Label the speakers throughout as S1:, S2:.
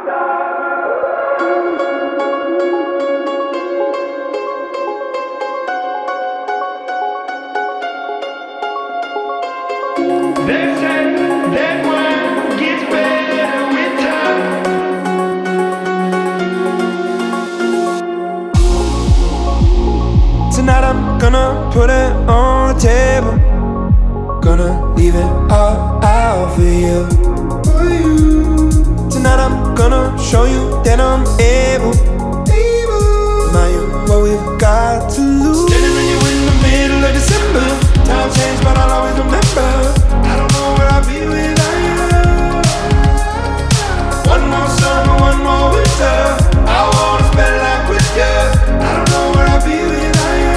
S1: Tonight I'm gonna put it on the table. Gonna leave it all out for you. Tonight I'm gonna show you that I'm able. Remind you what we've got to lose. Standing with you in the middle of December. Time changed, but I'll always remember. I don't know where I'll be without you. One more summer, one more winter. I wanna spend life with you. I don't know where I'll be without you.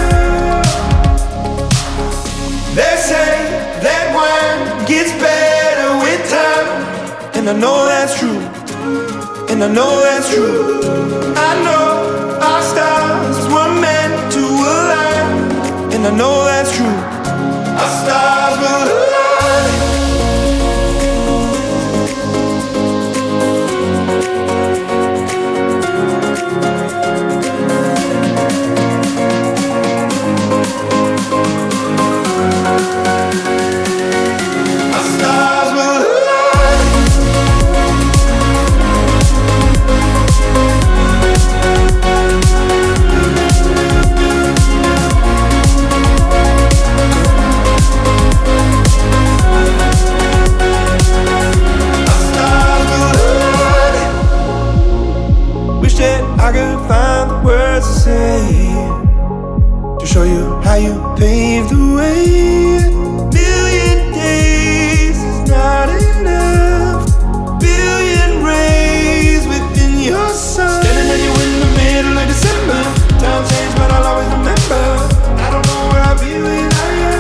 S1: They say that wine gets better with time, and I know that's true, and I know that's true. I know our stars were meant to align, and I know that's true. Our stars will align. I could find the words to say to show you how you paved the way. Million days is not enough. Billion rays within your sun. Standing at you in the middle of December. Time changed, but I'll always remember. I don't know where I'll be without you.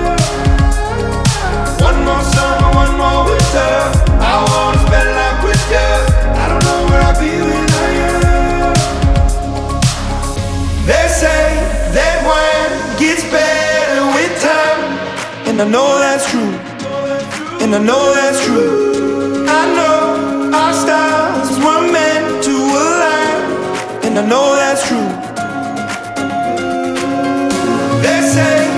S1: One more summer, one more winter. I wanna spend life with you. I don't know where I'll be without you. They say that wine gets better with time, and I know that's true, and I know that's true. I know our stars were meant to align, and I know that's true. They say